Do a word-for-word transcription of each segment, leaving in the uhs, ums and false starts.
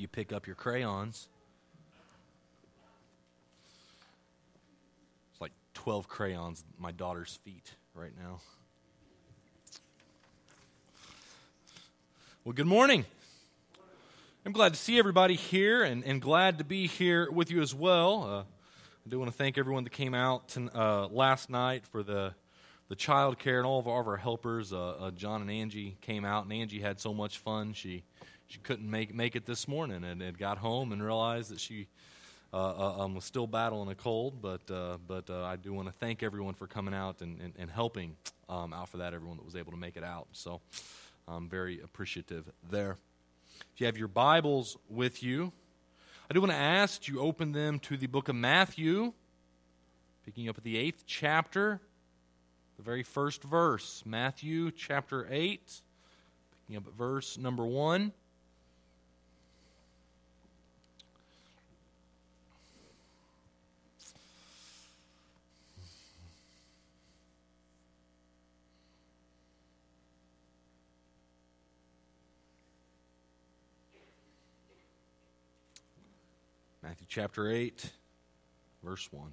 you pick up your crayons. It's like twelve crayons at my daughter's feet right now. Well, good morning. I'm glad to see everybody here and, and glad to be here with you as well. Uh, I do want to thank everyone that came out to, uh, last night for the the child care and all of our, of our helpers. Uh, uh, John and Angie came out, and Angie had so much fun. She she couldn't make make it this morning, and, and got home and realized that she uh, uh, um, was still battling a cold. But uh, but uh, I do want to thank everyone for coming out and, and, and helping um, out for that, everyone that was able to make it out. So I'm very appreciative there. If you have your Bibles with you, I do want to ask you open them to the book of Matthew, picking up at the eighth chapter, the very first verse. Matthew chapter eight, picking up at verse number one. Matthew chapter eight, verse one.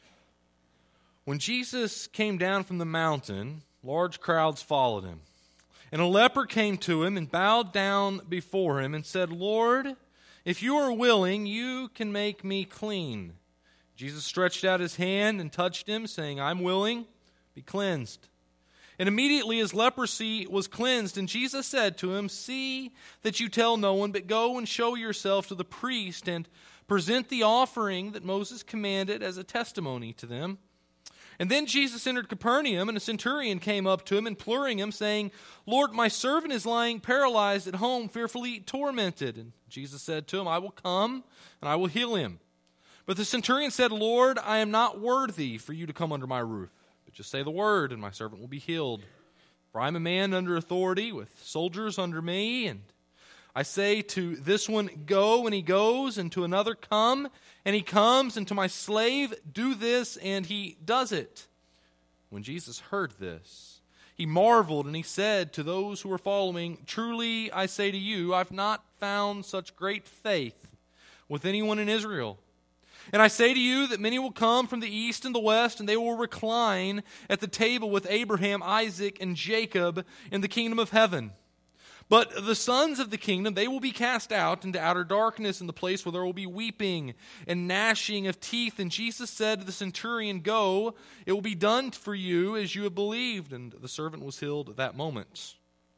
When Jesus came down from the mountain, large crowds followed him. And a leper came to him and bowed down before him and said, "Lord, if you are willing, you can make me clean." Jesus stretched out his hand and touched him, saying, "I'm willing, be cleansed." And immediately his leprosy was cleansed, and Jesus said to him, "See that you tell no one, but go and show yourself to the priest and present the offering that Moses commanded as a testimony to them." And then Jesus entered Capernaum, and a centurion came up to him, imploring him, saying, "Lord, my servant is lying paralyzed at home, fearfully tormented." And Jesus said to him, "I will come, and I will heal him." But the centurion said, "Lord, I am not worthy for you to come under my roof, but just say the word, and my servant will be healed. For I am a man under authority, with soldiers under me, and I say to this one, 'Go,' and he goes, and to another, 'Come,' and he comes, and to my slave, 'Do this,' and he does it." When Jesus heard this, he marveled, and he said to those who were following, "Truly I say to you, I've not found such great faith with anyone in Israel. And I say to you that many will come from the east and the west, and they will recline at the table with Abraham, Isaac, and Jacob in the kingdom of heaven. But the sons of the kingdom, they will be cast out into outer darkness, in the place where there will be weeping and gnashing of teeth." And Jesus said to the centurion, "Go, it will be done for you as you have believed." And the servant was healed at that moment.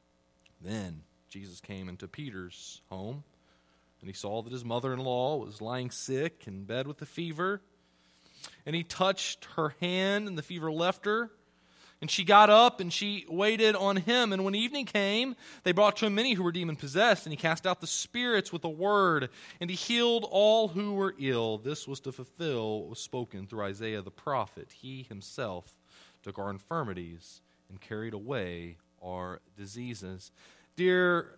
Then Jesus came into Peter's home, and he saw that his mother-in-law was lying sick in bed with a fever. And he touched her hand, and the fever left her. And she got up, and she waited on him. And when evening came, they brought to him many who were demon-possessed, and he cast out the spirits with a word, and he healed all who were ill. This was to fulfill what was spoken through Isaiah the prophet. He himself took our infirmities and carried away our diseases. Dear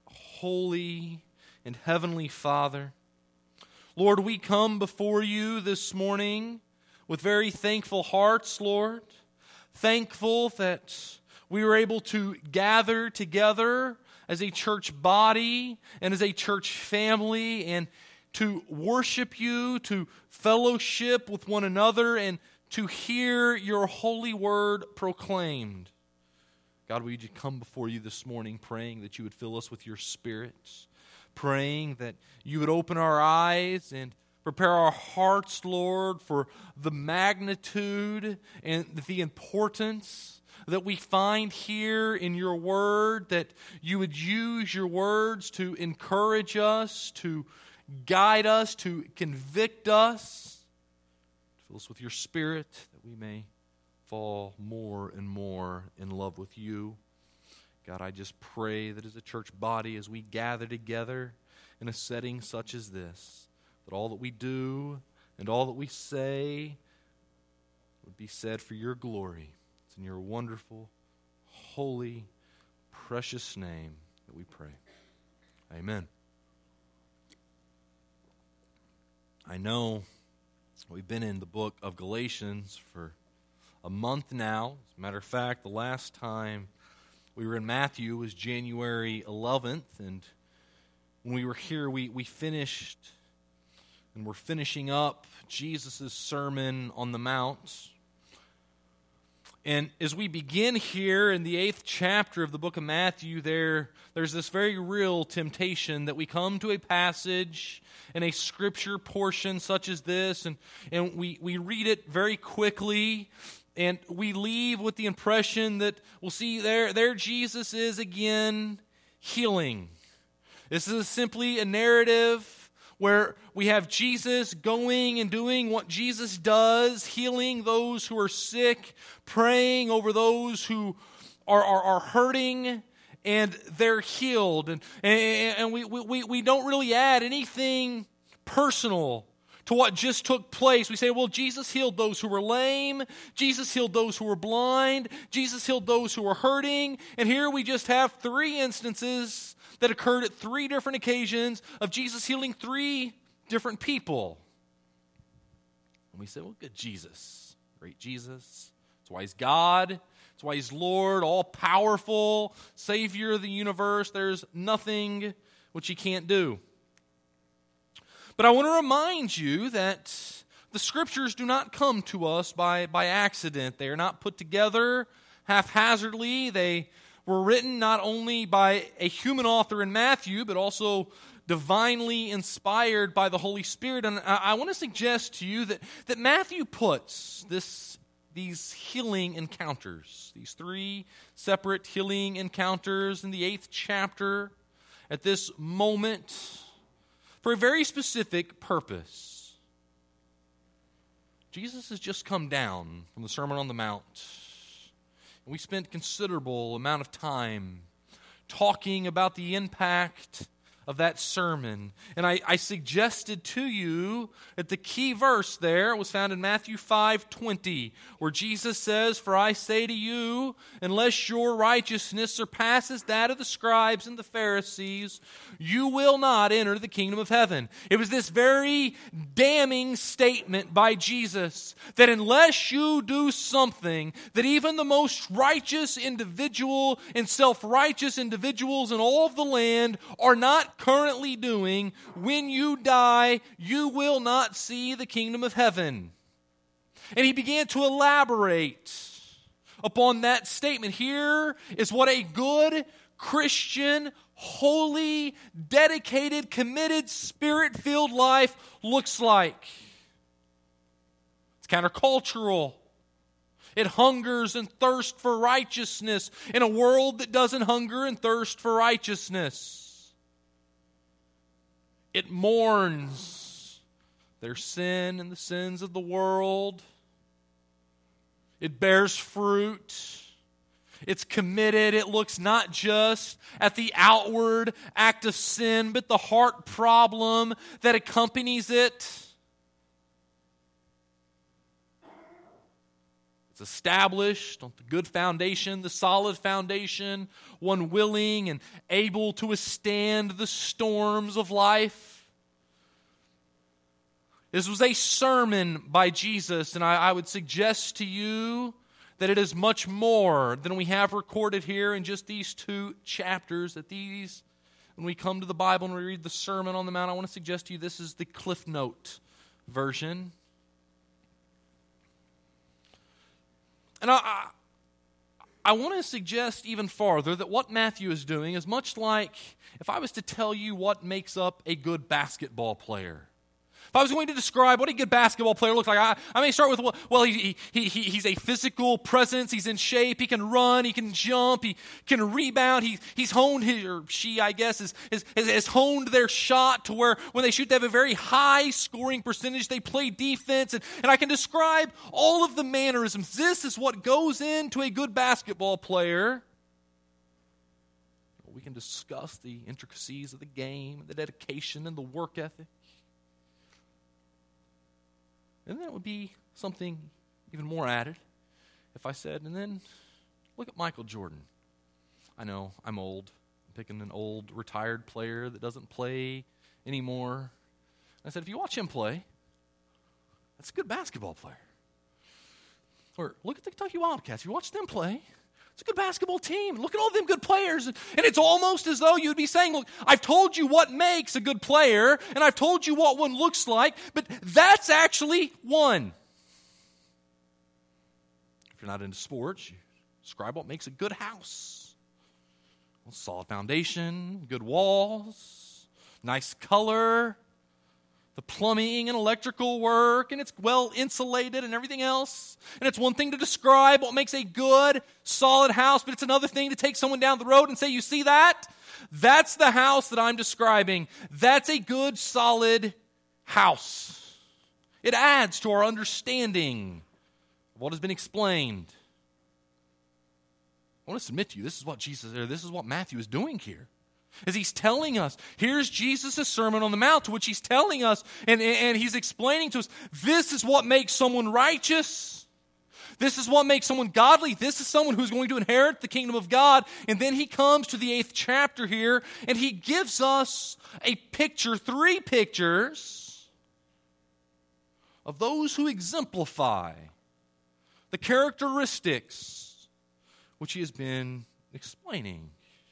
holy and heavenly Father, Lord, we come before you this morning with very thankful hearts, Lord. Thankful that we were able to gather together as a church body and as a church family and to worship you, to fellowship with one another, and to hear your holy word proclaimed. God, we would come before you this morning praying that you would fill us with your Spirit, praying that you would open our eyes and prepare our hearts, Lord, for the magnitude and the importance that we find here in your word, that you would use your words to encourage us, to guide us, to convict us. Fill us with your Spirit that we may fall more and more in love with you. God, I just pray that as a church body, as we gather together in a setting such as this, that all that we do and all that we say would be said for your glory. It's in your wonderful, holy, precious name that we pray. Amen. I know we've been in the book of Galatians for a month now. As a matter of fact, the last time we were in Matthew was January eleventh, and when we were here, we, we finished, and we're finishing up Jesus' Sermon on the Mount. And as we begin here in the eighth chapter of the book of Matthew, there, there's this very real temptation that we come to a passage in a scripture portion such as this, and, and we, we read it very quickly, and we leave with the impression that, we'll see, there, there Jesus is again healing. This is simply a narrative where we have Jesus going and doing what Jesus does, healing those who are sick, praying over those who are, are, are hurting, and they're healed. And, and, and we, we, we don't really add anything personal to what just took place. We say, well, Jesus healed those who were lame, Jesus healed those who were blind, Jesus healed those who were hurting, and here we just have three instances that occurred at three different occasions of Jesus healing three different people. And we say, well, good Jesus, great Jesus. That's why he's God. That's why he's Lord, all-powerful, Savior of the universe. There's nothing which he can't do. But I want to remind you that the Scriptures do not come to us by, by accident. They are not put together haphazardly. They were written not only by a human author in Matthew, but also divinely inspired by the Holy Spirit. And I, I want to suggest to you that, that Matthew puts this, these healing encounters, these three separate healing encounters in the eighth chapter at this moment for a very specific purpose. Jesus has just come down from the Sermon on the Mount. And we spent considerable amount of time talking about the impact of that sermon. And I, I suggested to you that the key verse there was found in Matthew five twenty, where Jesus says, "For I say to you, unless your righteousness surpasses that of the scribes and the Pharisees, you will not enter the kingdom of heaven." It was this very damning statement by Jesus that unless you do something that even the most righteous individual and self-righteous individuals in all of the land are not currently doing, when you die, you will not see the kingdom of heaven. And he began to elaborate upon that statement. Here is what a good Christian, holy, dedicated, committed, Spirit-filled life looks like. It's countercultural. It hungers and thirsts for righteousness in a world that doesn't hunger and thirst for righteousness. It mourns their sin and the sins of the world. It bears fruit. It's committed. It looks not just at the outward act of sin, but the heart problem that accompanies it. It's established on the good foundation, the solid foundation, one willing and able to withstand the storms of life. This was a sermon by Jesus, and I, I would suggest to you that it is much more than we have recorded here in just these two chapters. That these, when we come to the Bible and we read the Sermon on the Mount, I want to suggest to you this is the Cliff Note version. And I, I, I want to suggest even farther that what Matthew is doing is much like if I was to tell you what makes up a good basketball player. If I was going to describe what a good basketball player looks like, I, I may start with, well, he, he, he, he's a physical presence, he's in shape, he can run, he can jump, he can rebound, he, he's honed, his, or she, I guess, is, is, has honed their shot to where when they shoot, they have a very high scoring percentage, they play defense, and, and I can describe all of the mannerisms. This is what goes into a good basketball player. We can discuss the intricacies of the game, the dedication, and the work ethic. And then it would be something even more added if I said, and then look at Michael Jordan. I know, I'm old. I'm picking an old retired player that doesn't play anymore. I said, if you watch him play, that's a good basketball player. Or look at the Kentucky Wildcats. If you watch them play, It's a good basketball team. Look at all them good players. And it's almost as though you'd be saying, look, I've told you what makes a good player, and I've told you what one looks like, but that's actually one. If you're not into sports, you describe what makes a good house. Well, solid foundation, good walls, nice color, the plumbing and electrical work, and it's well insulated and everything else. And it's one thing to describe what makes a good, solid house, but it's another thing to take someone down the road and say, you see that? That's the house that I'm describing. That's a good, solid house. It adds to our understanding of what has been explained. I want to submit to you, this is what Jesus, or this is what Matthew is doing here. As he's telling us, here's Jesus' Sermon on the Mount, to which he's telling us, and, and he's explaining to us, this is what makes someone righteous. This is what makes someone godly. This is someone who's going to inherit the kingdom of God. And then he comes to the eighth chapter here, and he gives us a picture, three pictures, of those who exemplify the characteristics which he has been explaining.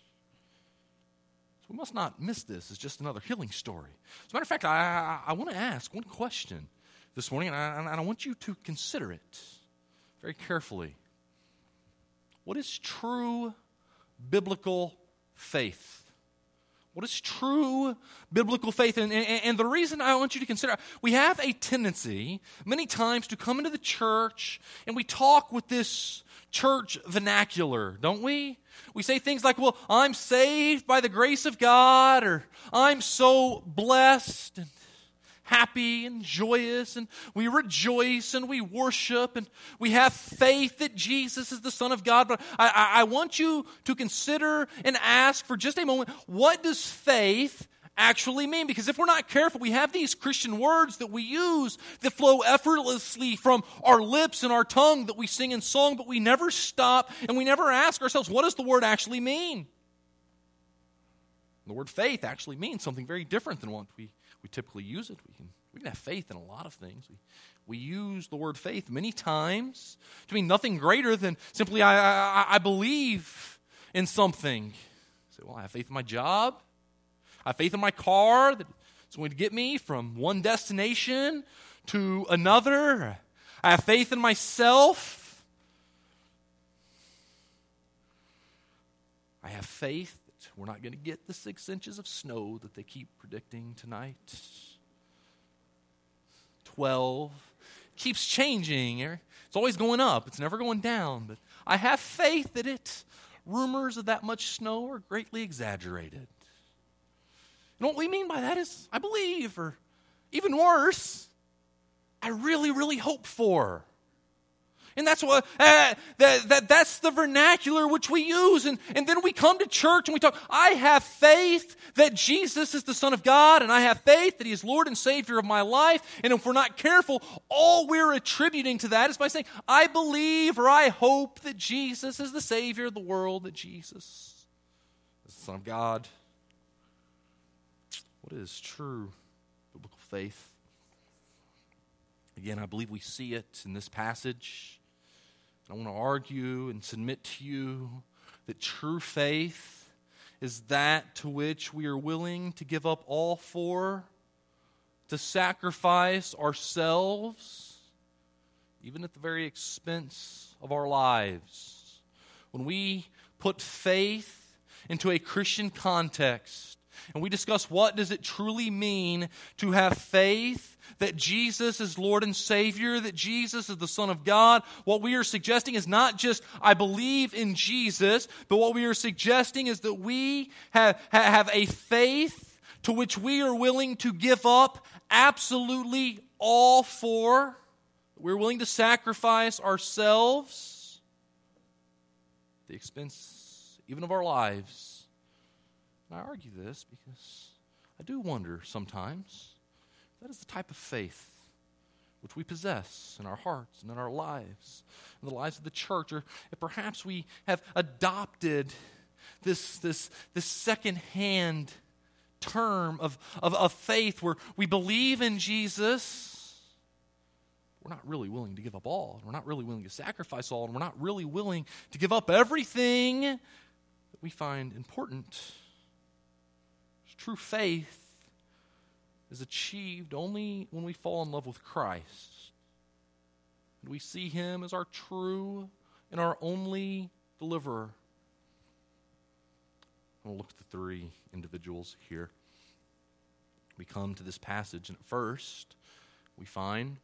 We must not miss this as just another healing story. As a matter of fact, I, I, I want to ask one question this morning, and I, and I want you to consider it very carefully. What is true biblical faith? What is true biblical faith? And, and, and the reason I want you to consider, we have a tendency many times to come into the church and we talk with this church vernacular, don't we? We say things like, well, I'm saved by the grace of God, or I'm so blessed and happy and joyous, and we rejoice and we worship and we have faith that Jesus is the Son of God. But I, I, I want you to consider and ask for just a moment, what does faith actually mean? Because if we're not careful, we have these Christian words that we use that flow effortlessly from our lips and our tongue that we sing in song, but we never stop and we never ask ourselves, what does the word actually mean? The word faith actually means something very different than what we, we typically use it. We can, we can have faith in a lot of things. We, we use the word faith many times to mean nothing greater than simply I, I, I believe in something. You say, well, I have faith in my job. I have faith in my car that it's going to get me from one destination to another. I have faith in myself. I have faith that we're not going to get the six inches of snow that they keep predicting tonight. Twelve. Keeps changing. It's always going up. It's never going down. But I have faith that it, rumors of that much snow are greatly exaggerated. And what we mean by that is, I believe, or even worse, I really, really hope for. And that's what uh, that, that that's the vernacular which we use. And, and then we come to church and we talk, I have faith that Jesus is the Son of God, and I have faith that He is Lord and Savior of my life. And if we're not careful, all we're attributing to that is by saying, I believe or I hope that Jesus is the Savior of the world, that Jesus is the Son of God. What is true biblical faith? Again, I believe we see it in this passage. I want to argue and submit to you that true faith is that to which we are willing to give up all for, to sacrifice ourselves, even at the very expense of our lives. When we put faith into a Christian context, and we discuss what does it truly mean to have faith that Jesus is Lord and Savior, that Jesus is the Son of God. What we are suggesting is not just, I believe in Jesus, but what we are suggesting is that we have, have a faith to which we are willing to give up absolutely all for. We're willing to sacrifice ourselves at the expense even of our lives. I argue this because I do wonder sometimes if that is the type of faith which we possess in our hearts and in our lives, in the lives of the church, or if perhaps we have adopted this, this, this second-hand term of, of, of faith where we believe in Jesus, we're not really willing to give up all. And we're not really willing to sacrifice all. And we're not really willing to give up everything that we find important. True faith is achieved only when we fall in love with Christ. We see him as our true and our only deliverer. We'll look at the three individuals here. We come to this passage, and at first, we find,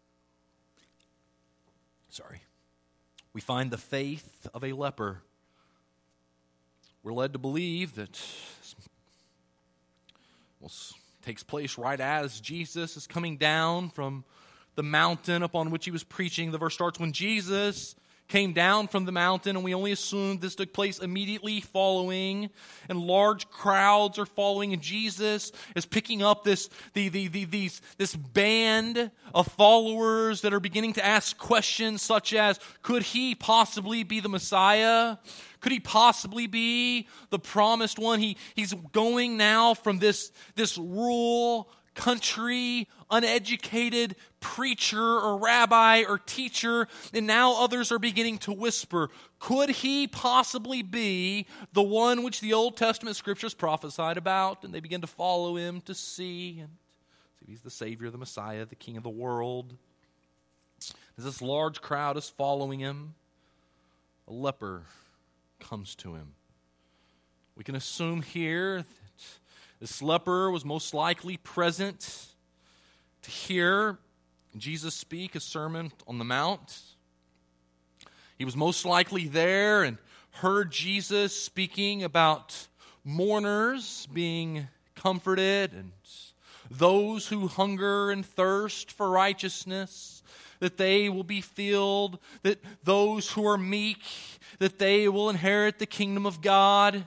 sorry, we find the faith of a leper. We're led to believe that this well, takes place right as Jesus is coming down from the mountain upon which he was preaching. The verse starts, when Jesus came down from the mountain, and we only assume this took place immediately following, and large crowds are following, and Jesus is picking up this the, the, the, these, this band of followers that are beginning to ask questions such as, could he possibly be the Messiah? Could he possibly be the promised one? He, he's going now from this, this rural country, uneducated preacher or rabbi or teacher, and now others are beginning to whisper, could he possibly be the one which the Old Testament scriptures prophesied about? And they begin to follow him to see, and see if he's the Savior, the Messiah, the King of the world. As this large crowd is following him, a leper comes to him. We can assume here that this leper was most likely present to hear Jesus speak a sermon on the Mount. He was most likely there and heard Jesus speaking about mourners being comforted and those who hunger and thirst for righteousness, that they will be filled, that those who are meek, that they will inherit the kingdom of God.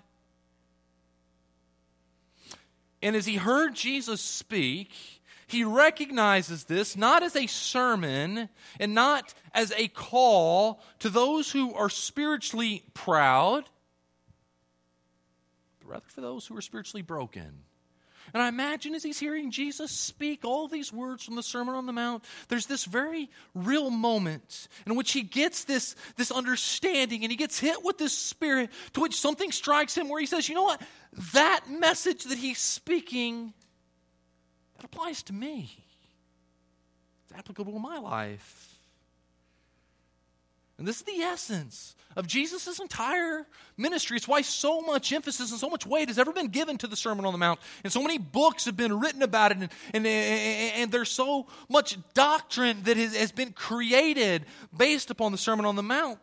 And as he heard Jesus speak, he recognizes this not as a sermon and not as a call to those who are spiritually proud, but rather for those who are spiritually broken. And I imagine as he's hearing Jesus speak all these words from the Sermon on the Mount, there's this very real moment in which he gets this, this understanding and he gets hit with this spirit to which something strikes him where he says, you know what? That message that he's speaking, that applies to me. It's applicable to my life. And this is the essence of Jesus' entire ministry. It's why so much emphasis and so much weight has ever been given to the Sermon on the Mount. And so many books have been written about it. And, and, and there's so much doctrine that has, has been created based upon the Sermon on the Mount.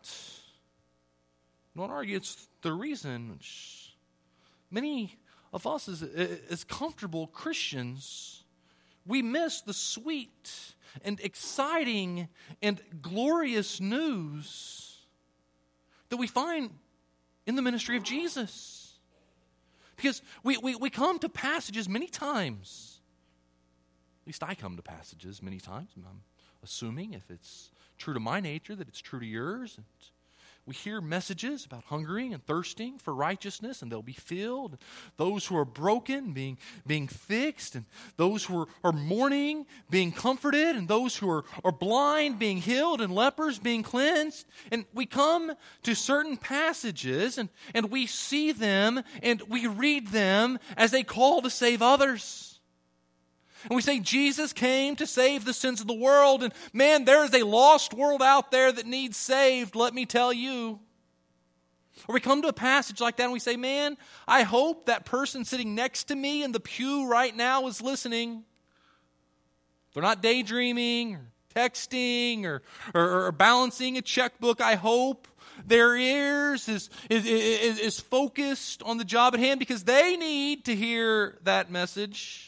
I don't argue it's the reason which many of us as, as comfortable Christians, we miss the sweet and exciting and glorious news that we find in the ministry of Jesus. Because we, we, we come to passages many times, at least I come to passages many times, and I'm assuming if it's true to my nature that it's true to yours. And we hear messages about hungering and thirsting for righteousness, and they'll be filled. Those who are broken being, being fixed, and those who are, are mourning being comforted, and those who are, are blind being healed, and lepers being cleansed. And we come to certain passages, and, and we see them, and we read them as a call to save others. And we say Jesus came to save the sins of the world. And man, there is a lost world out there that needs saved, let me tell you. Or we come to a passage like that and we say, man, I hope that person sitting next to me in the pew right now is listening. They're not daydreaming or texting or, or, or balancing a checkbook. I hope their ears is, is, is, is focused on the job at hand because they need to hear that message.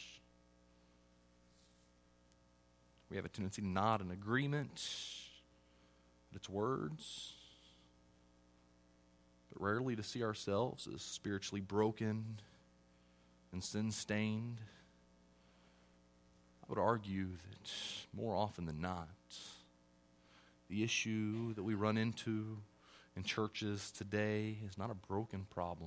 We have a tendency to nod in agreement with its words, but rarely to see ourselves as spiritually broken and sin-stained. I would argue that more often than not, the issue that we run into in churches today is not a broken problem.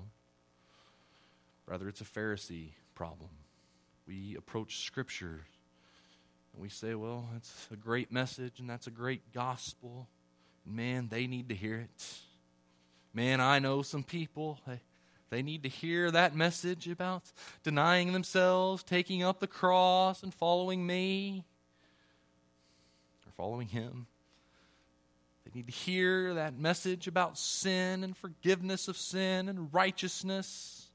Rather, it's a Pharisee problem. We approach Scripture And we say, well, that's a great message and that's a great gospel. Man, they need to hear it. Man, I know some people, they, they need to hear that message about denying themselves, taking up the cross, and following me, or following him. They need to hear that message about sin and forgiveness of sin and righteousness.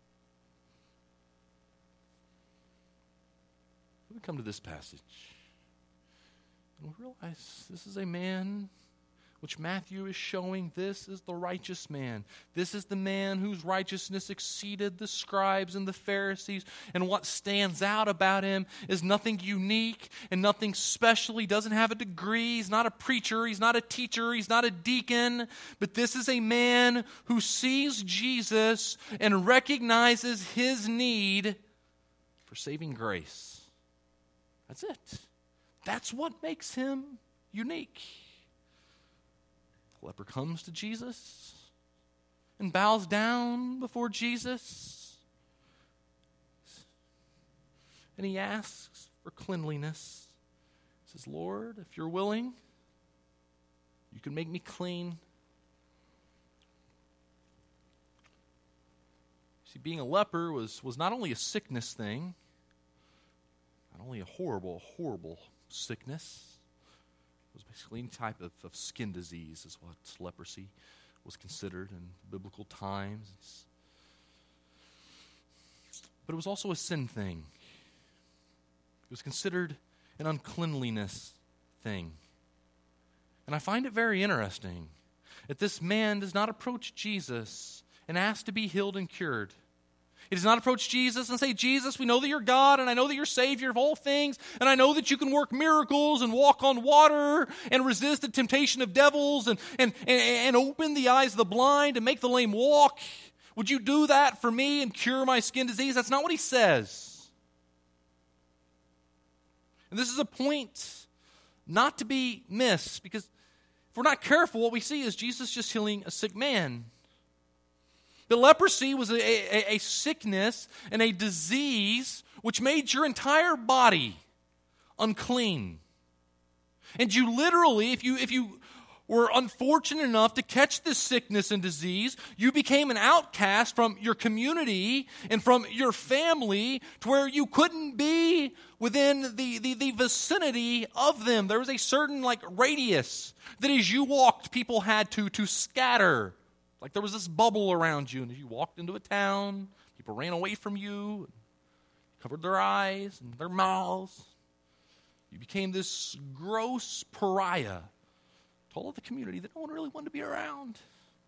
We come to this passage, and we realize this is a man which Matthew is showing. This is the righteous man. This is the man whose righteousness exceeded the scribes and the Pharisees. And what stands out about him is nothing unique and nothing special. He doesn't have a degree. He's not a preacher. He's not a teacher. He's not a deacon. But this is a man who sees Jesus and recognizes his need for saving grace. That's it. That's what makes him unique. The leper comes to Jesus and bows down before Jesus. And he asks for cleanliness. He says, Lord, if you're willing, you can make me clean. See, being a leper was, was not only a sickness thing, not only a horrible, horrible sickness. It was basically any type of, of skin disease is what leprosy was considered in biblical times. But it was also a sin thing. It was considered an uncleanliness thing. And I find it very interesting that this man does not approach Jesus and ask to be healed and cured. He does not approach Jesus and say, Jesus, we know that you're God, and I know that you're Savior of all things, and I know that you can work miracles and walk on water and resist the temptation of devils and, and, and, and open the eyes of the blind and make the lame walk. Would you do that for me and cure my skin disease? That's not what he says. And this is a point not to be missed, because if we're not careful, what we see is Jesus just healing a sick man. The leprosy was a, a, a sickness and a disease which made your entire body unclean. And you literally, if you if you were unfortunate enough to catch this sickness and disease, you became an outcast from your community and from your family to where you couldn't be within the, the, the vicinity of them. There was a certain like radius that as you walked, people had to, to scatter. Like there was this bubble around you, and as you walked into a town, people ran away from you, covered their eyes and their mouths. You became this gross pariah to all of the community that no one really wanted to be around.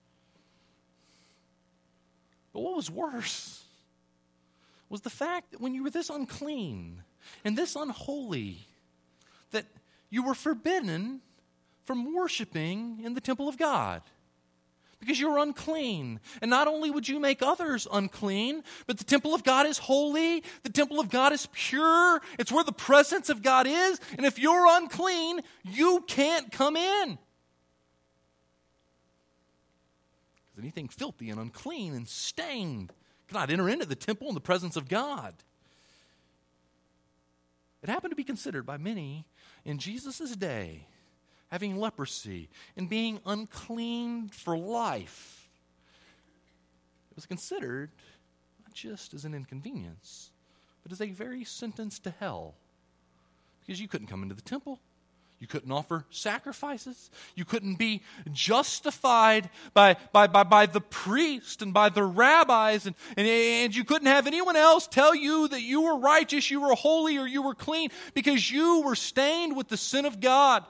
But what was worse was the fact that when you were this unclean and this unholy, that you were forbidden from worshiping in the temple of God. Because you're unclean. And not only would you make others unclean, but the temple of God is holy. The temple of God is pure. It's where the presence of God is. And if you're unclean, you can't come in. Because anything filthy and unclean and stained cannot enter into the temple in the presence of God. It happened to be considered by many in Jesus' day, having leprosy and being unclean for life. It was considered not just as an inconvenience, but as a very sentence to hell. Because you couldn't come into the temple. You couldn't offer sacrifices. You couldn't be justified by, by, by, by the priest and by the rabbis. And, and, and you couldn't have anyone else tell you that you were righteous, you were holy, or you were clean, because you were stained with the sin of God.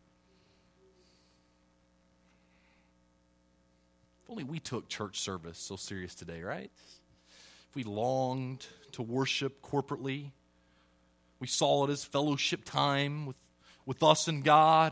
If only we took church service so serious today, right? If we longed to worship corporately, we saw it as fellowship time with, with us and God.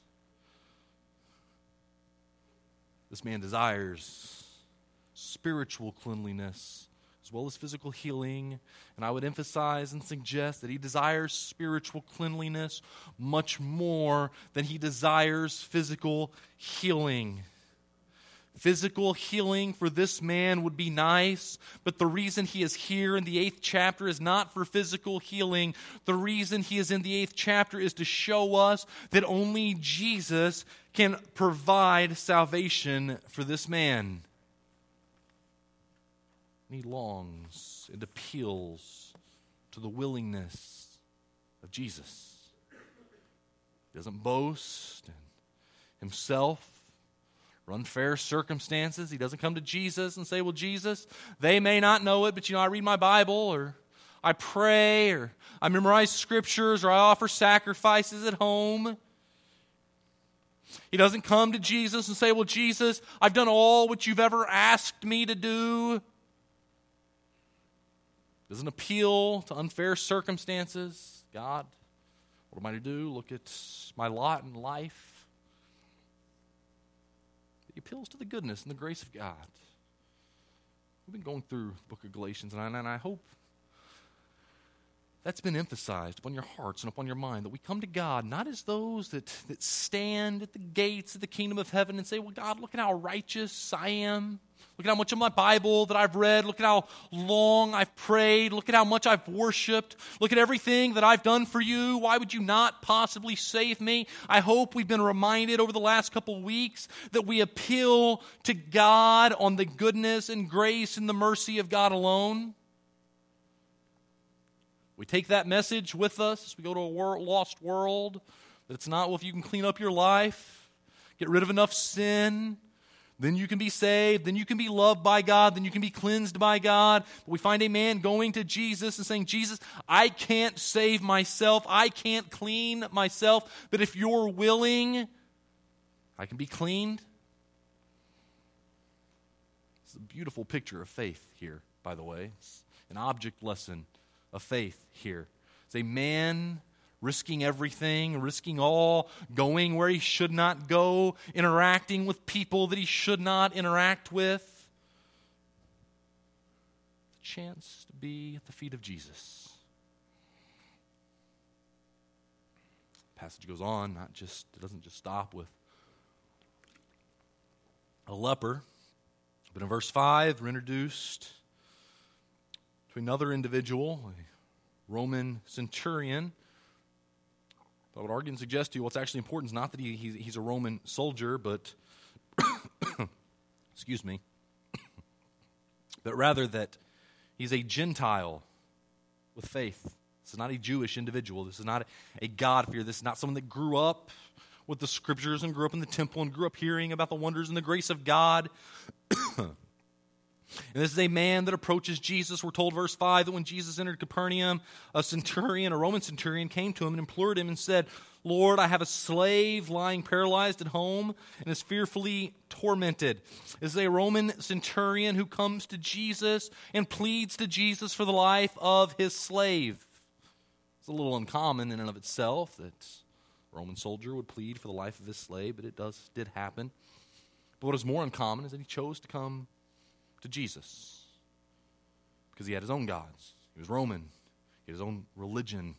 This man desires spiritual cleanliness as well as physical healing. And I would emphasize and suggest that he desires spiritual cleanliness much more than he desires physical healing. Physical healing for this man would be nice, but the reason he is here in the eighth chapter is not for physical healing. The reason he is in the eighth chapter is to show us that only Jesus can provide salvation for this man. And he longs and appeals to the willingness of Jesus. He doesn't boast in himself or unfair circumstances. He doesn't come to Jesus and say, well, Jesus, they may not know it, but you know, I read my Bible, or I pray, or I memorize scriptures, or I offer sacrifices at home. He doesn't come to Jesus and say, well, Jesus, I've done all what you've ever asked me to do. He doesn't appeal to unfair circumstances. God, what am I to do? Look at my lot in life. He appeals to the goodness and the grace of God. We've been going through the book of Galatians, and I, and I hope that's been emphasized upon your hearts and upon your mind, that we come to God not as those that, that stand at the gates of the kingdom of heaven and say, well, God, look at how righteous I am. Look at how much of my Bible that I've read. Look at how long I've prayed. Look at how much I've worshiped. Look at everything that I've done for you. Why would you not possibly save me? I hope we've been reminded over the last couple weeks that we appeal to God on the goodness and grace and the mercy of God alone. We take that message with us. We go to a wor- lost world. That it's not, well, if you can clean up your life, get rid of enough sin, then you can be saved, then you can be loved by God, then you can be cleansed by God. But we find a man going to Jesus and saying, Jesus, I can't save myself. I can't clean myself. But if you're willing, I can be cleaned. It's a beautiful picture of faith here, by the way. It's an object lesson of faith here. It's a man risking everything, risking all, going where he should not go, interacting with people that he should not interact with. The chance to be at the feet of Jesus. The passage goes on, not just, it doesn't just stop with a leper, but in verse five, we're introduced to another individual, a Roman centurion. I would argue and suggest to you what's actually important is not that he, he's, he's a Roman soldier, but, excuse me, but rather that he's a Gentile with faith. This is not a Jewish individual. This is not a, a God-fearer. This is not someone that grew up with the scriptures and grew up in the temple and grew up hearing about the wonders and the grace of God. And this is a man that approaches Jesus. We're told, verse five, that when Jesus entered Capernaum, a centurion, a Roman centurion, came to him and implored him and said, Lord, I have a slave lying paralyzed at home and is fearfully tormented. This is a Roman centurion who comes to Jesus and pleads to Jesus for the life of his slave. It's a little uncommon in and of itself that a Roman soldier would plead for the life of his slave, but it does did happen. But what is more uncommon is that he chose to come to Jesus because he had his own gods. He was Roman. He had his own religion.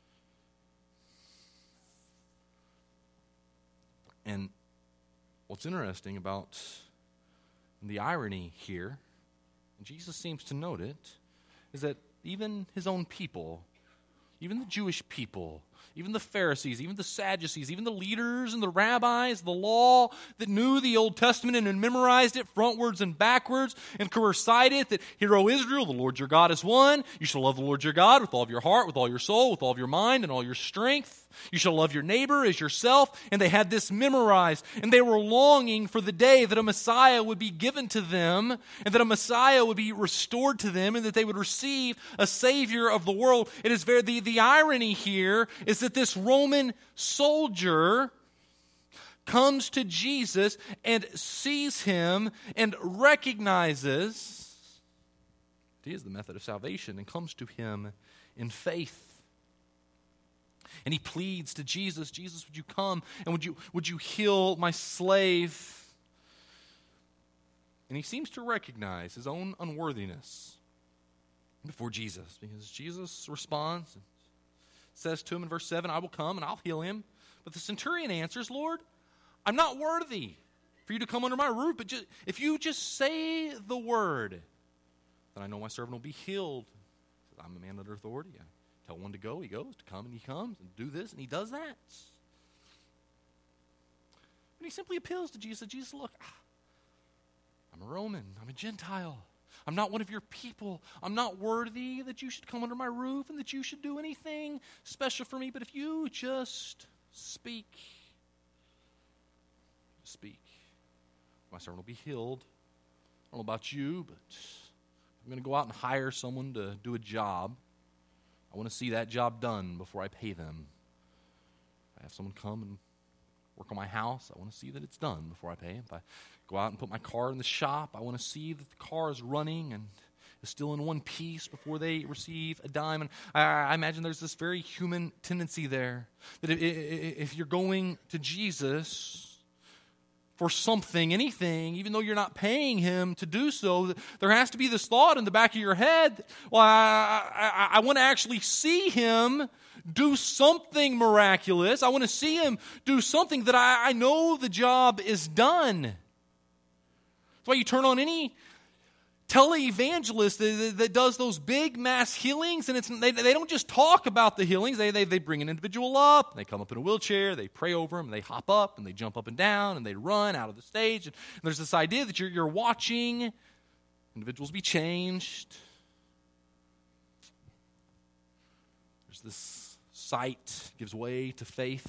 And what's interesting about the irony here, and Jesus seems to note it, is that even his own people, even the Jewish people, even the Pharisees, even the Sadducees, even the leaders and the rabbis, the law that knew the Old Testament and had memorized it frontwards and backwards and could recite it, that, Hear, O Israel, the Lord your God is one. You shall love the Lord your God with all of your heart, with all your soul, with all of your mind, and all your strength. You shall love your neighbor as yourself. And they had this memorized. And they were longing for the day that a Messiah would be given to them, and that a Messiah would be restored to them, and that they would receive a Savior of the world. It is very, the, the irony here is that this Roman soldier comes to Jesus and sees him and recognizes that he is the method of salvation and comes to him in faith. And he pleads to Jesus, Jesus, would you come and would you, would you heal my slave? And he seems to recognize his own unworthiness before Jesus, because Jesus responds and says to him in verse seven, I will come and I'll heal him. But the centurion answers, Lord, I'm not worthy for you to come under my roof, but just, if you just say the word, then I know my servant will be healed. I'm a man under authority. I tell one to go, he goes. To come, and he comes. And do this, and he does that. But he simply appeals to Jesus. Jesus, look, I'm a Roman. I'm a Gentile. I'm not one of your people. I'm not worthy that you should come under my roof and that you should do anything special for me. But if you just speak, speak, my servant will be healed. I don't know about you, but I'm going to go out and hire someone to do a job. I want to see that job done before I pay them. If I have someone come and work on my house, I want to see that it's done before I pay. If I go out and put my car in the shop, I want to see that the car is running and is still in one piece before they receive a dime. And I, I imagine there's this very human tendency there, that if, if you're going to Jesus for something, anything, even though you're not paying him to do so, there has to be this thought in the back of your head, well, I, I, I want to actually see him do something miraculous. I want to see him do something that I, I know the job is done. That's why you turn on any televangelist that, that does those big mass healings, and it's they, they don't just talk about the healings. They, they they bring an individual up, they come up in a wheelchair, they pray over them, they hop up, and they jump up and down, and they run out of the stage. And there's this idea that you're, you're watching individuals be changed. There's this sight gives way to faith.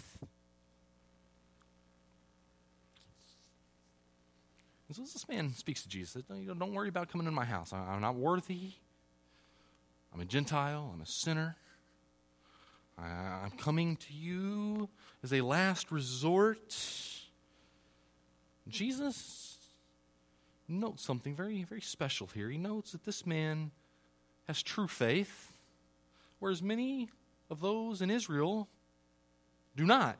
And so this man speaks to Jesus. Don't, don't worry about coming into my house. I'm not worthy. I'm a Gentile. I'm a sinner. I'm coming to you as a last resort. Jesus notes something very, very special here. He notes that this man has true faith, whereas many of those in Israel do not.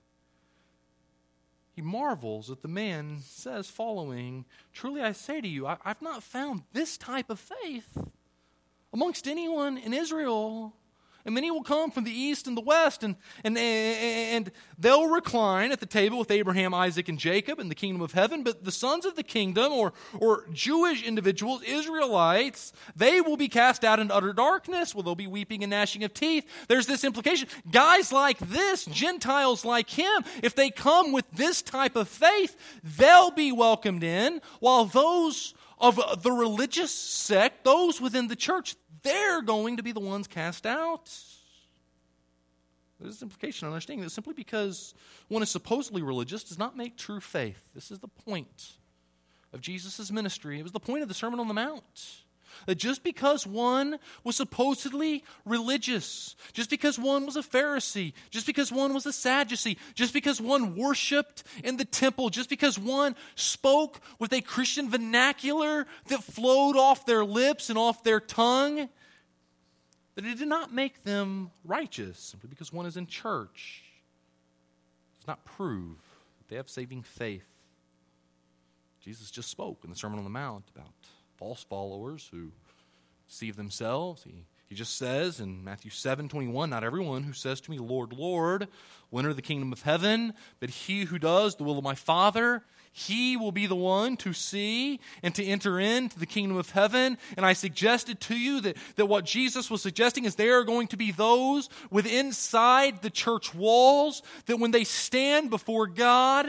He marvels that the man says following, truly I say to you, I, I've not found this type of faith amongst anyone in Israel. And many will come from the east and the west, and, and, and they'll recline at the table with Abraham, Isaac, and Jacob in the kingdom of heaven. But the sons of the kingdom, or, or Jewish individuals, Israelites, they will be cast out in utter darkness, where there'll be weeping and gnashing of teeth. There's this implication. Guys like this, Gentiles like him, if they come with this type of faith, they'll be welcomed in, while those of the religious sect, those within the church, they're going to be the ones cast out. There's this implication, understanding that simply because one is supposedly religious does not make true faith. This is the point of Jesus' ministry. It was the point of the Sermon on the Mount. That just because one was supposedly religious, just because one was a Pharisee, just because one was a Sadducee, just because one worshiped in the temple, just because one spoke with a Christian vernacular that flowed off their lips and off their tongue, that it did not make them righteous. Simply because one is in church does not prove that they have saving faith. Jesus just spoke in the Sermon on the Mount about false followers who deceive themselves. He, he just says in Matthew seven twenty-one, not everyone who says to me, Lord, Lord, will enter the kingdom of heaven, but he who does the will of my Father, he will be the one to see and to enter into the kingdom of heaven. And I suggested to you that, that what Jesus was suggesting is there are going to be those within inside the church walls that when they stand before God,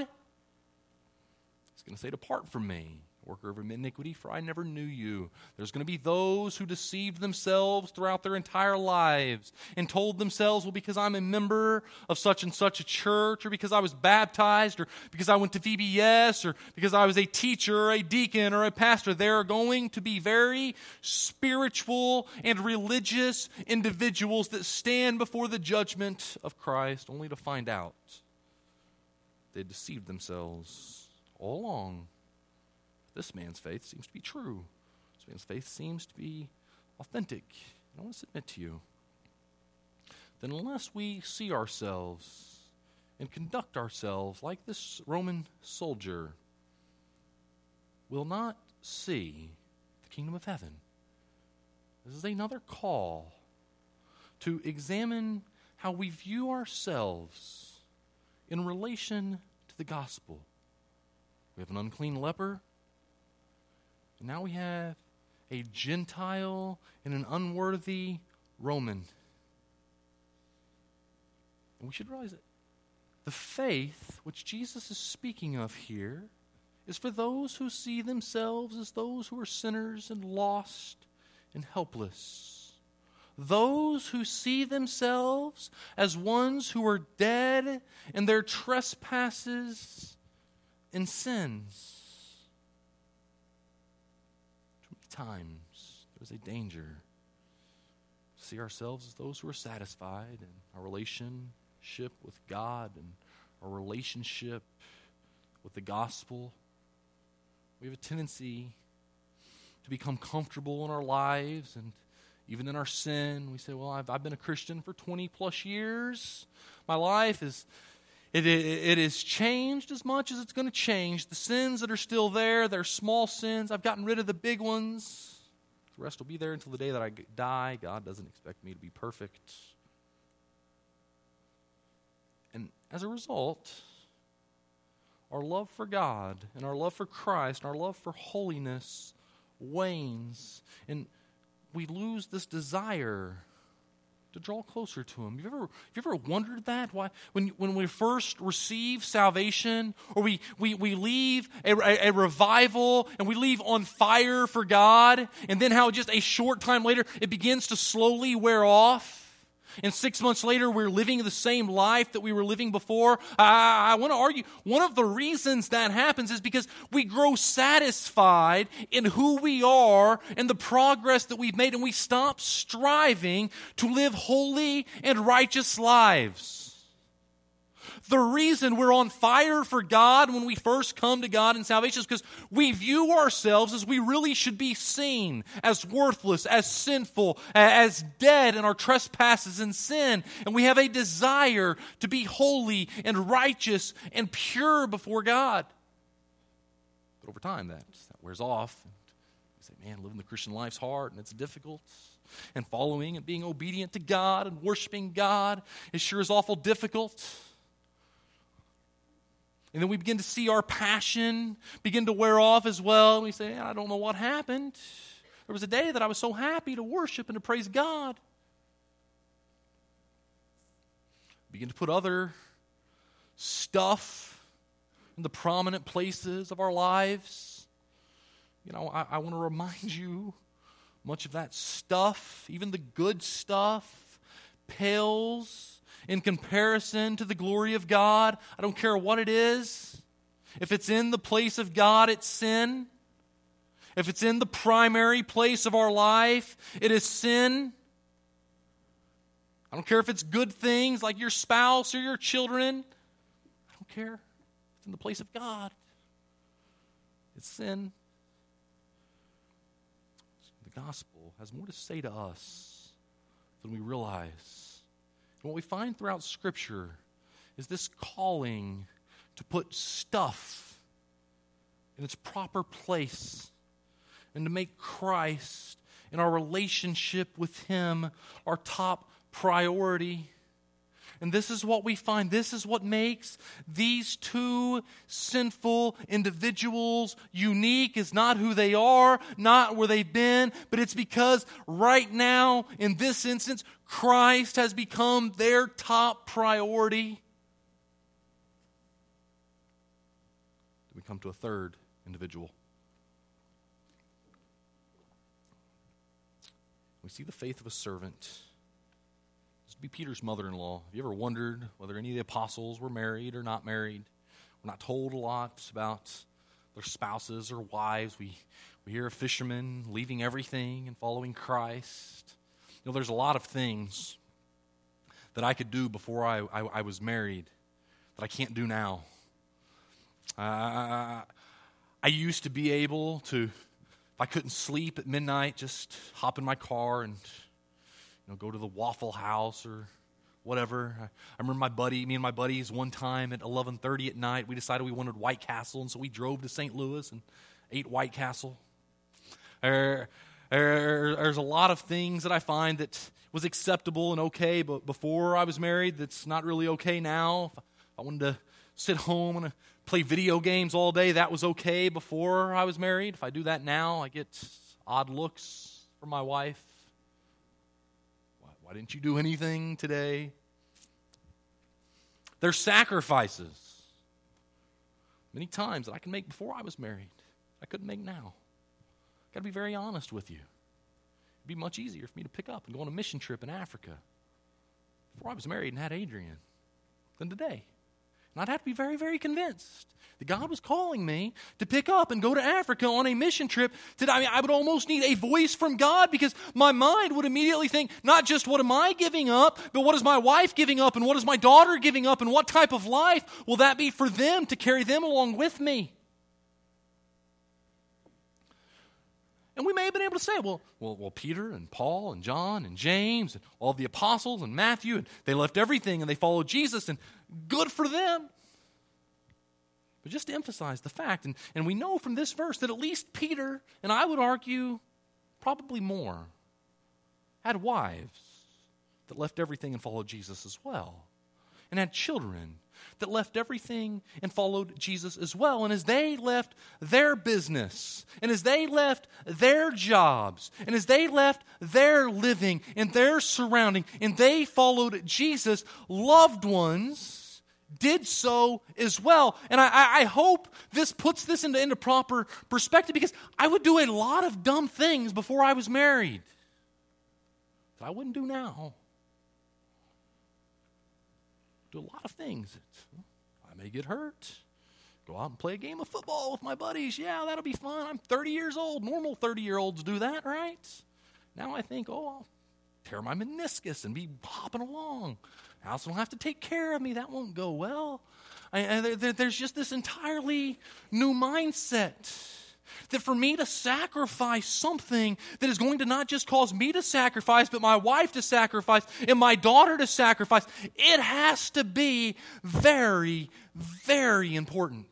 he's going to say, depart from me, worker of iniquity, for I never knew you. There's going to be those who deceived themselves throughout their entire lives and told themselves, well, because I'm a member of such and such a church, or because I was baptized, or because I went to V B S, or because I was a teacher, or a deacon, or a pastor, there are going to be very spiritual and religious individuals that stand before the judgment of Christ only to find out they deceived themselves all along. This man's faith seems to be true. This man's faith seems to be authentic. And I want to submit to you that unless we see ourselves and conduct ourselves like this Roman soldier, we'll not see the kingdom of heaven. This is another call to examine how we view ourselves in relation to the gospel. We have an unclean leper. And now we have a Gentile and an unworthy Roman. And we should realize that the faith which Jesus is speaking of here is for those who see themselves as those who are sinners and lost and helpless. Those who see themselves as ones who are dead in their trespasses and sins. Too many times there is a danger to see ourselves as those who are satisfied in our relationship with God and our relationship with the gospel. We have a tendency to become comfortable in our lives, and even in our sin, we say, well, I've, I've been a Christian for twenty plus years. My life is, it, it, it has changed as much as it's going to change. The sins that are still there, they're small sins. I've gotten rid of the big ones. The rest will be there until the day that I die. God doesn't expect me to be perfect. And as a result, our love for God and our love for Christ and our love for holiness wanes, and we lose this desire to draw closer to Him. Have you ever, have you ever wondered that? Why, when, when we first receive salvation, or we, we, we leave a, a, a revival and we leave on fire for God, and then how just a short time later it begins to slowly wear off? And six months later, we're living the same life that we were living before. I, I want to argue, one of the reasons that happens is because we grow satisfied in who we are and the progress that we've made, and we stop striving to live holy and righteous lives. The reason we're on fire for God when we first come to God in salvation is because we view ourselves as we really should be seen, as worthless, as sinful, as dead in our trespasses and sin. And we have a desire to be holy and righteous and pure before God. But over time, that, that wears off. And we say, man, living the Christian life's hard and it's difficult. And following and being obedient to God and worshiping God, it sure is awful difficult. And then we begin to see our passion begin to wear off as well. And we say, I don't know what happened. There was a day that I was so happy to worship and to praise God. Begin to put other stuff in the prominent places of our lives. You know, I, I want to remind you, much of that stuff, even the good stuff, pales in comparison to the glory of God. I don't care what it is. If it's in the place of God, it's sin. If it's in the primary place of our life, it is sin. I don't care if it's good things like your spouse or your children. I don't care. If it's in the place of God, it's sin. The gospel has more to say to us than we realize. And what we find throughout Scripture is this calling to put stuff in its proper place and to make Christ and our relationship with Him our top priority. And this is what we find. This is what makes these two sinful individuals unique. Is not who they are, not where they've been, but it's because right now, in this instance, Christ has become their top priority. We come to a third individual. We see the faith of a servant. This would be Peter's mother-in-law. Have you ever wondered whether any of the apostles were married or not married? We're not told a lot about their spouses or wives. We, we hear of fishermen leaving everything and following Christ. You know, there's a lot of things that I could do before I, I, I was married that I can't do now. Uh, I used to be able to, if I couldn't sleep at midnight, just hop in my car and you know, go to the Waffle House or whatever. I, I remember my buddy, me and my buddies, one time at eleven thirty at night, we decided we wanted White Castle, and so we drove to Saint Louis and ate White Castle. Er, er, there's a lot of things that I find that was acceptable and okay, but before I was married, that's not really okay now. If I wanted to sit home and play video games all day. That was okay before I was married. If I do that now, I get odd looks from my wife. Why, why didn't you do anything today? There's sacrifices many times that I can make before I was married I couldn't make now. Got to be very honest with you. It'd be much easier for me to pick up and go on a mission trip in Africa before I was married and had Adrian than today. And I'd have to be very, very convinced that God was calling me to pick up and go to Africa on a mission trip. That I mean, I would almost need a voice from God, because my mind would immediately think, not just what am I giving up, but what is my wife giving up, and what is my daughter giving up, and what type of life will that be for them to carry them along with me? And we may have been able to say, well, well, well, Peter and Paul and John and James and all the apostles and Matthew, and they left everything and they followed Jesus, and good for them. But just to emphasize the fact, and, and we know from this verse that at least Peter, and I would argue probably more, had wives that left everything and followed Jesus as well, and had children that left everything and followed Jesus as well. And as they left their business, and as they left their jobs, and as they left their living and their surrounding, and they followed Jesus, loved ones did so as well. And I, I hope this puts this into, into proper perspective, because I would do a lot of dumb things before I was married that I wouldn't do now. Do a lot of things that I may get hurt. Go out and play a game of football with my buddies. Yeah, that'll be fun. I'm thirty years old. Normal thirty-year-olds do that, right? Now I think, oh, I'll tear my meniscus and be hopping along. Allison will have to take care of me. That won't go well. I, I, there, there's just this entirely new mindset. That for me to sacrifice something that is going to not just cause me to sacrifice, but my wife to sacrifice and my daughter to sacrifice, it has to be very, very important.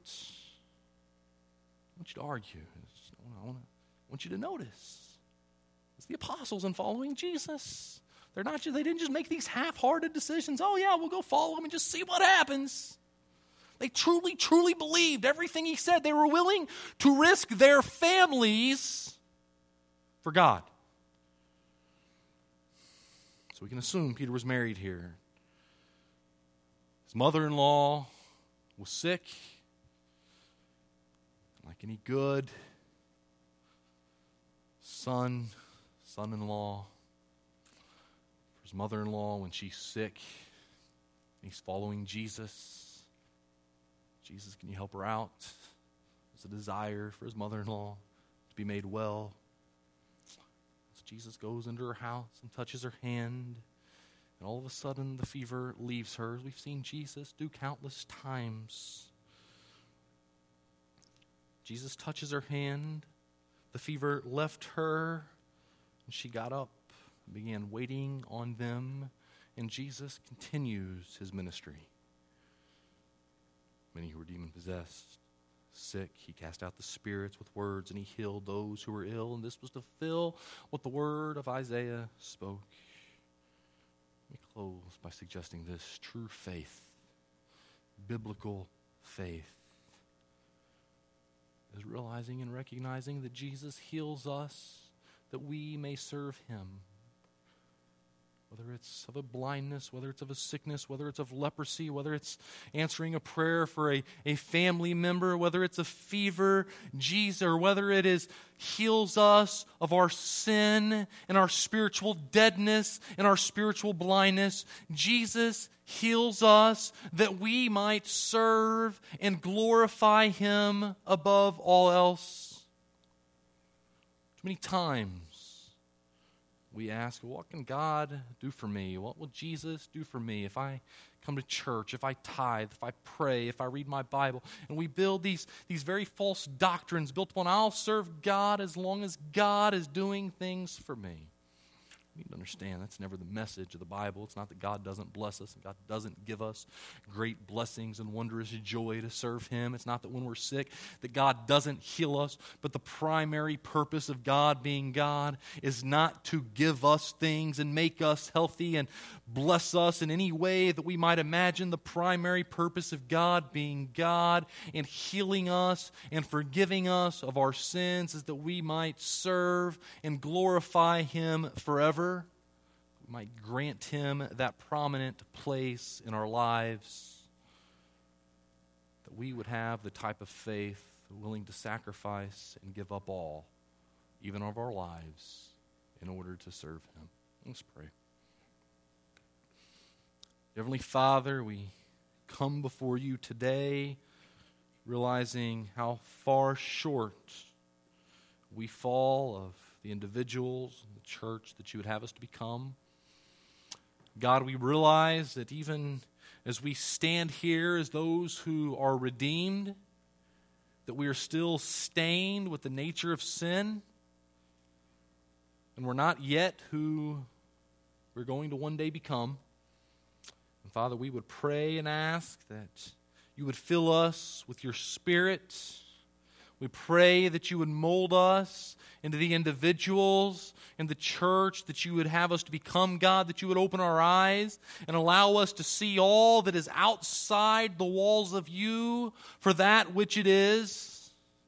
I want you to argue. I want, to, I want you to notice. It's the apostles in following Jesus. They're not just, they didn't just make these half-hearted decisions. Oh yeah, we'll go follow him and just see what happens. They truly, truly believed everything he said. They were willing to risk their families for God. So we can assume Peter was married here. His mother-in-law was sick. Like any good son, son-in-law, for his mother-in-law when she's sick, he's following Jesus. Jesus, can you help her out? There's a desire for his mother-in-law to be made well. So Jesus goes into her house and touches her hand, and all of a sudden the fever leaves her. We've seen Jesus do countless times. Jesus touches her hand, the fever left her, and she got up and began waiting on them, and Jesus continues his ministry. Many who were demon-possessed, sick, he cast out the spirits with words, and he healed those who were ill. And this was to fulfill what the word of Isaiah spoke. Let me close by suggesting this. True faith, biblical faith, is realizing and recognizing that Jesus heals us that we may serve him. Whether it's of a blindness, whether it's of a sickness, whether it's of leprosy, whether it's answering a prayer for a, a family member, whether it's a fever, Jesus, or whether it is heals us of our sin and our spiritual deadness and our spiritual blindness. Jesus heals us that we might serve and glorify him above all else. Too many times we ask, what can God do for me? What will Jesus do for me if I come to church, if I tithe, if I pray, if I read my Bible? And we build these, these very false doctrines built upon, I'll serve God as long as God is doing things for me. You need to understand that's never the message of the Bible. It's not that God doesn't bless us and God doesn't give us great blessings and wondrous joy to serve Him. It's not that when we're sick that God doesn't heal us, but the primary purpose of God being God is not to give us things and make us healthy and bless us in any way that we might imagine. The primary purpose of God being God and healing us and forgiving us of our sins is that we might serve and glorify Him forever. We might grant Him that prominent place in our lives, that we would have the type of faith willing to sacrifice and give up all, even of our lives, in order to serve Him. Let's pray. Heavenly Father, we come before You today realizing how far short we fall of the individuals and the church that You would have us to become. God, we realize that even as we stand here as those who are redeemed, that we are still stained with the nature of sin, and we're not yet who we're going to one day become. And Father, we would pray and ask that You would fill us with Your Spirit. We pray that You would mold us into the individuals in the church that You would have us to become, God, that You would open our eyes and allow us to see all that is outside the walls of You for that which it is,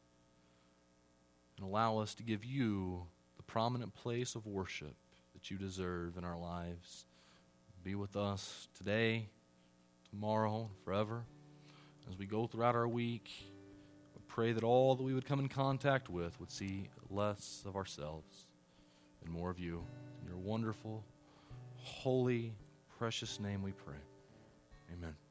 and allow us to give You the prominent place of worship that You deserve in our lives. Be with us today, tomorrow, forever, as we go throughout our week. Pray that all that we would come in contact with would see less of ourselves and more of You. In Your wonderful, holy, precious name we pray. Amen.